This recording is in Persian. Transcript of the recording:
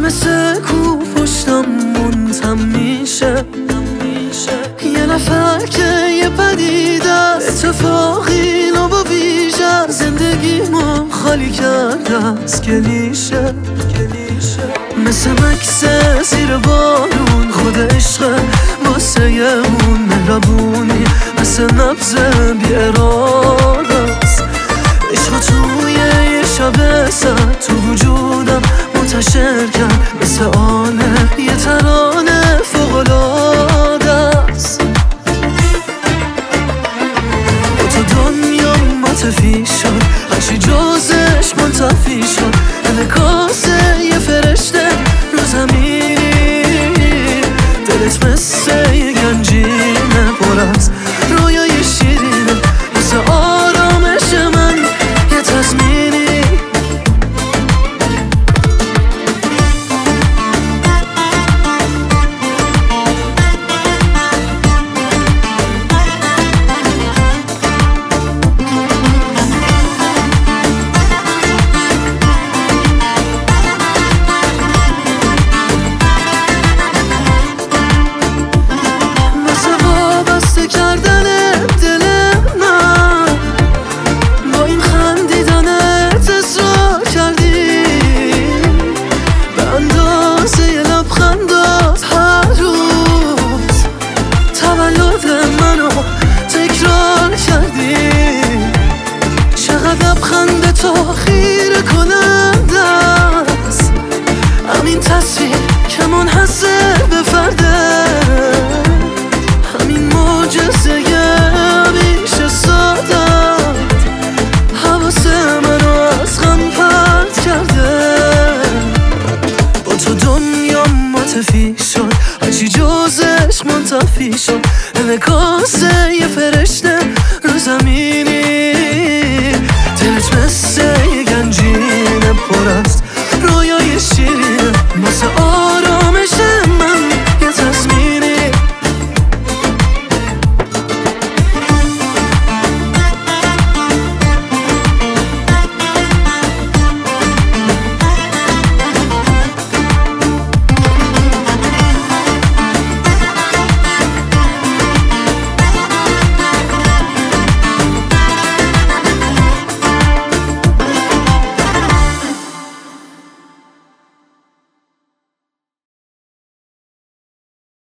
مثل کو پشتم منتم میشه، یه نفر که یه پدیده اتفاقی نو با ویژه زندگیمو خالی کرده از کلیشه. مثل مکس زیر بارون خود عشق واسه یه اون مهربونی، مثل نبض بی اراده است عشق توی یه شب سد تو وجودم منتشر کرد، مثل آنه یه ترانه فوق‌العاده است. با تو دنیا متفی شد، هرچی جزش منتفی شد، انعکاسه یه فرشته رو زمینی. دلت مثل یه گنجینه پر از رویای شیرینه، مثل آرامش من یه تضمینی. لبخند تو خیره کننده است، همین تصویر که منحصر به فرده، همین معجزه همیشه ساده حواس منو از غم پرت کرده. با تو دنیا متفی شد، هرچی جزش منتفی شد، انعکاسه یه فرشته رو زمینی. دلت مثل یه گنجینه پر از